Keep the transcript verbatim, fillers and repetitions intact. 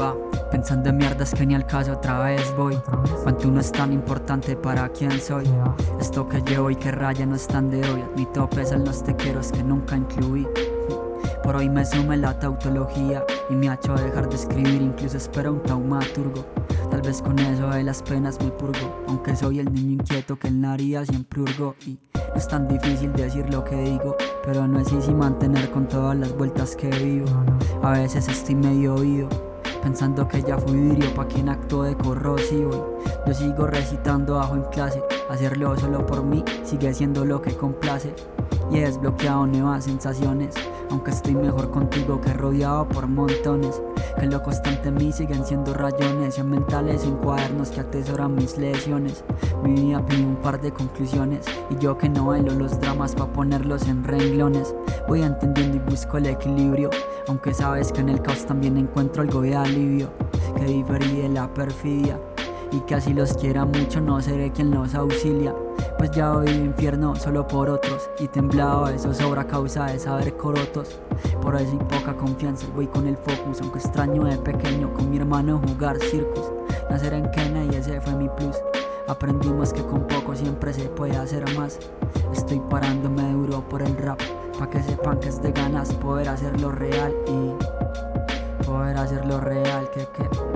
Va, pensando en mierdas que ni al caso otra vez voy. Cuanto uno es tan importante para quien soy. Esto que llevo y que raya no están de hoy. Mi tope es el los te quiero que nunca incluí. Por hoy me sume la tautología y me ha hecho dejar de escribir, incluso espero un taumaturgo. Tal vez con eso de las penas me purgo, aunque soy el niño inquieto que en la haría siempre hurgo. Y no es tan difícil decir lo que digo, pero no es easy mantener con todas las vueltas que vivo. A veces estoy medio oído, pensando que ya fui vidrio pa' quien actúe de corrosivo. Y yo sigo recitando abajo en clase, hacerlo solo por mí sigue siendo lo que complace. Y he desbloqueado nuevas sensaciones, aunque estoy mejor contigo que rodeado por montones. Que lo constante en mí siguen siendo rayones y mentales en cuadernos que atesoran mis lesiones. Mi vida pide un par de conclusiones y yo que no velo los dramas pa' ponerlos en renglones. Voy entendiendo y busco el equilibrio, aunque sabes que en el caos también encuentro algo de alivio. Que diferí de la perfidia y que así los quiera mucho no seré quien los auxilia. Pues ya voy infierno solo por otros y temblado eso sobra a causa de saber corotos. Por eso hay poca confianza y voy con el focus, aunque extraño de pequeño con mi hermano jugar circus. Nacer en Kenia y ese fue mi plus. Aprendimos que con poco siempre se puede hacer más. Estoy parándome duro por el rap, pa' que sepan que es de ganas poder hacerlo real y poder hacerlo real, que que